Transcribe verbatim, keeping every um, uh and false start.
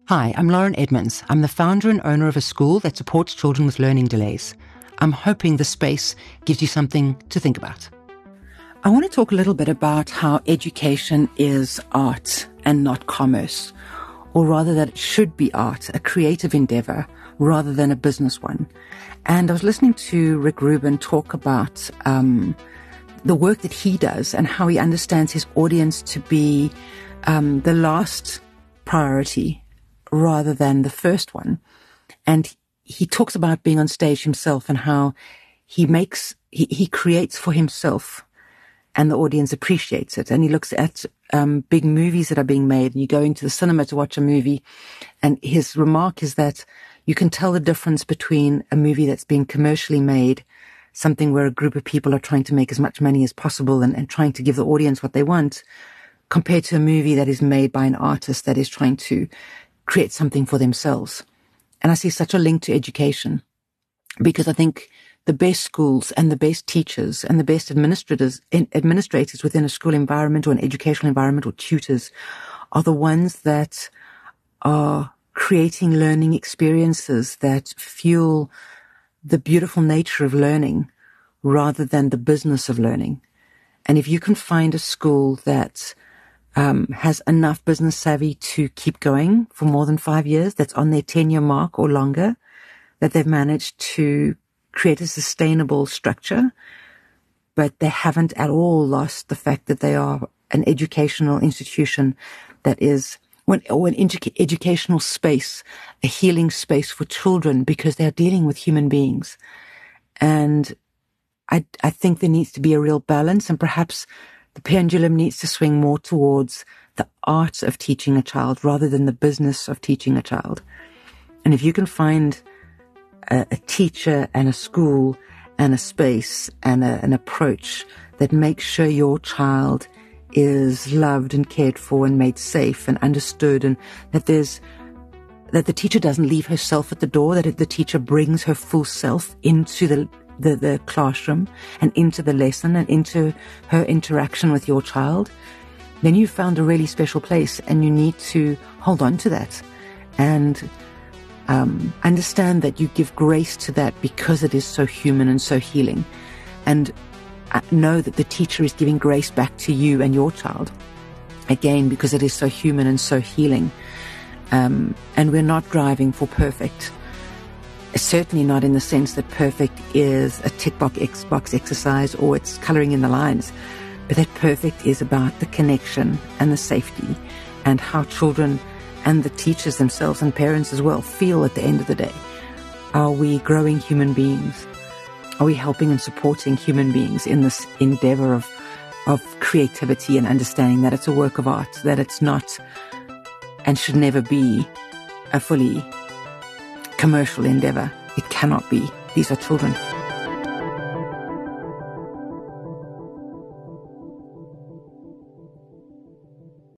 Hi, I'm Lauren Edmonds. I'm the founder and owner of a school that supports children with learning delays. I'm hoping the space gives you something to think about. I want to talk a little bit about how education is art and not commerce, or rather that it should be art, a creative endeavor, rather than a business one. And I was listening to Rick Rubin talk about um, the work that he does and how he understands his audience to be um, the last priority rather than the first one. And he talks about being on stage himself and how he makes, he, he creates for himself and the audience appreciates it. And he looks at um, big movies that are being made, and you go into the cinema to watch a movie, and his remark is that you can tell the difference between a movie that's being commercially made, something where a group of people are trying to make as much money as possible and, and trying to give the audience what they want, compared to a movie that is made by an artist that is trying to create something for themselves. And I see such a link to education, because I think the best schools and the best teachers and the best administrators administrators within a school environment or an educational environment or tutors are the ones that are creating learning experiences that fuel the beautiful nature of learning rather than the business of learning. And if you can find a school that Um, has enough business savvy to keep going for more than five years, that's on their ten-year mark or longer, that they've managed to create a sustainable structure, but they haven't at all lost the fact that they are an educational institution that is, or an edu- educational space, a healing space for children, because they are dealing with human beings. And I, I think there needs to be a real balance, and perhaps the pendulum needs to swing more towards the art of teaching a child rather than the business of teaching a child. And if you can find a, a teacher and a school and a space and a, an approach that makes sure your child is loved and cared for and made safe and understood, and that there's that the teacher doesn't leave herself at the door, that the teacher brings her full self into the The, the classroom and into the lesson and into her interaction with your child, then you found a really special place, and you need to hold on to that and um, understand that you give grace to that because it is so human and so healing, and know that the teacher is giving grace back to you and your child, again, because it is so human and so healing. Um, and we're not driving for perfect. Certainly not in the sense that perfect is a tick box, box exercise or it's coloring in the lines, but that perfect is about the connection and the safety and how children and the teachers themselves and parents as well feel at the end of the day. Are we growing human beings? Are we helping and supporting human beings in this endeavor of, of creativity and understanding that it's a work of art, that it's not and should never be a fully commercial endeavor? It cannot be. These are children.